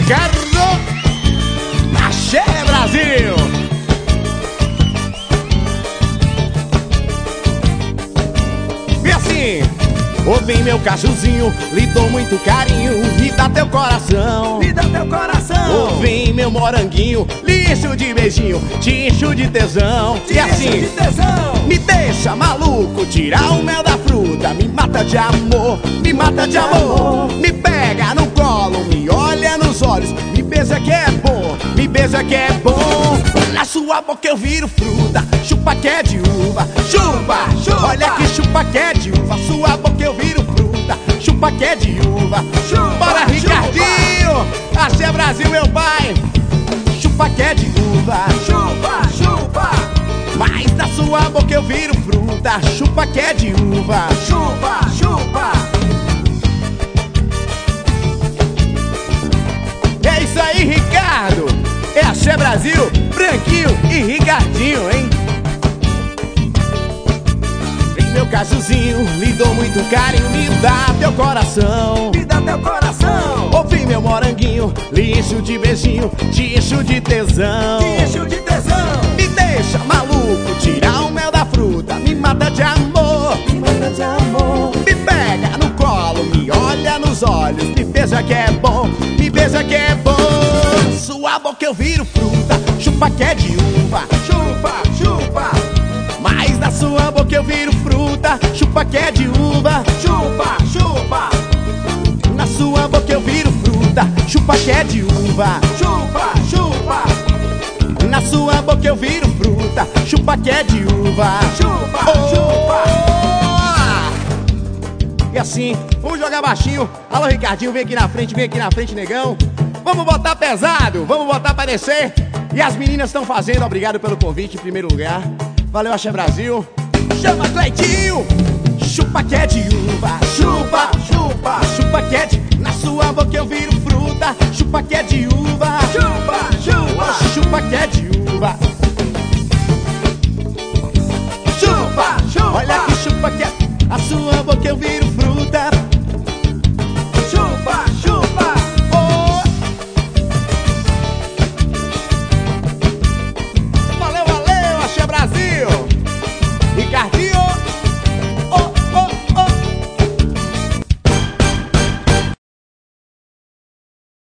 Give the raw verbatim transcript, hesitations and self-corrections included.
Ricardo, Axé Brasil. E assim, ô vem meu cajuzinho, lhe dou muito carinho, me dá teu coração, Me dá teu coração. ô vem meu moranguinho, lhe encho de beijinho, te encho de tesão. Te E encho assim, de tesão. me deixa maluco, tirar o mel da fruta, me mata de amor, me mata de amor. Me pega no colo, me olha nos olhos, me beija que é bom, me beija que é bom. Na sua boca eu viro fruta, chupa que é de uva, chupa, Chupa. olha que chupa que é de uva. Sua boca eu viro fruta, chupa que é de uva. Chupa, Bora chupa. Ricardinho, Axé Brasil meu pai, chupa que é de uva. Chupa, chupa. Mas na sua boca eu viro fruta, chupa que é de uva. Chupa, chupa. É isso aí, Ricardo. É Axé Brasil, Branquinho e Ricardinho, hein? Vem meu cajuzinho, lhe dou muito carinho, me dá teu coração. Me dá teu coração. Ouvi meu moranguinho, lhe encho de beijinho, te encho de tesão. Te encho de tesão. Me deixa maluco, tirar o mel da fruta, me mata de amor. Me mata de amor. Me pega no colo, me olha nos olhos, me beija que é bom, me beija que é bom. Sua boca eu viro fruta, chupa que é de uva. Chupa, chupa. Mas na sua boca eu viro fruta, chupa que é de uva. Chupa, chupa. Na sua boca eu viro fruta, chupa que é de uva. Chupa, chupa. Na sua boca eu viro fruta, chupa que é de uva. Chupa, chupa. E assim, vamos jogar baixinho. Alô Ricardinho, vem aqui na frente, vem aqui na frente, negão. Vamos botar pesado, vamos botar pra descer. E as meninas estão fazendo, obrigado pelo convite em primeiro lugar. Valeu, Axé Brasil. Chama Cleitinho, chupa que é de uva. Chupa, chupa. Chupa que é de... Na sua boca eu viro fruta, chupa que é de uva. Chupa, chupa. Chupa que é